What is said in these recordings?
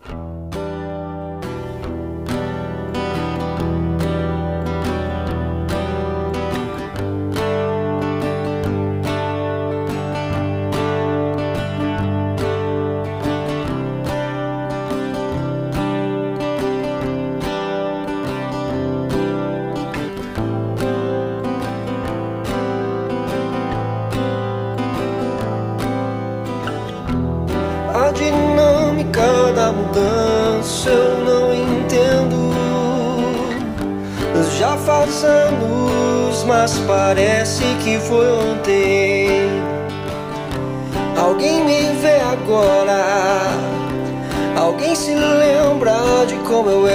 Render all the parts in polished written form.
A dinâmica da mudança eu não entendo. Já faz anos, mas parece que foi ontem. Alguém me vê agora, alguém se lembra de como eu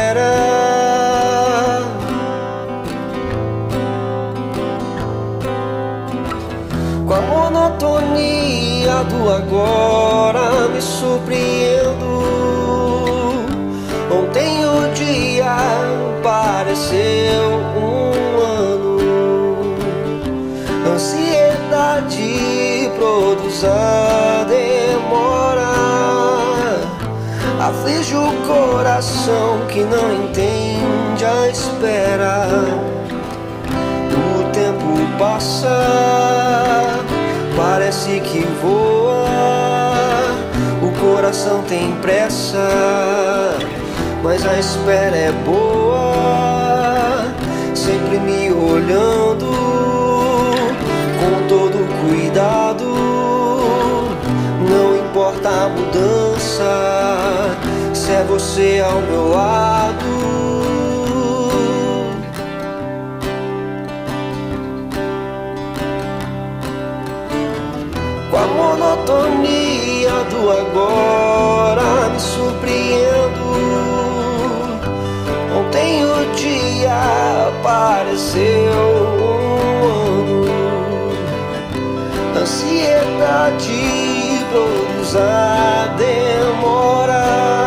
era. Com a monotonia do agora me surpreendo. Ontem o dia pareceu um ano. Ansiedade produz a demora. Aflige o coração que não entende a espera. O tempo passa, parece que voa. O coração tem pressa, mas a espera é boa. Sempre me olhando com todo cuidado. Não importa a mudança, se é você ao meu lado. Com a monotonia do agora me surpreendo. Ontem o dia pareceu um ano. Ansiedade produz a demora.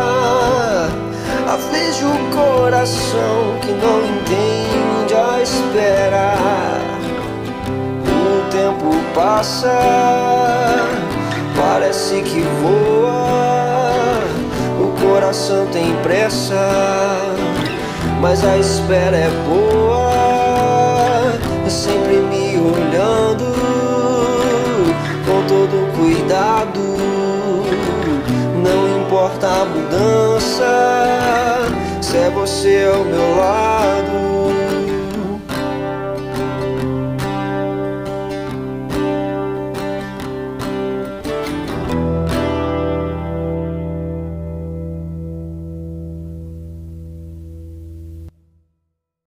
Aflige o coração que não entende a espera. O tempo passa, parece que voa. O coração tem pressa, mas a espera é boa. Sempre me olhando com todo cuidado. Não importa a mudança, se é você ao meu lado.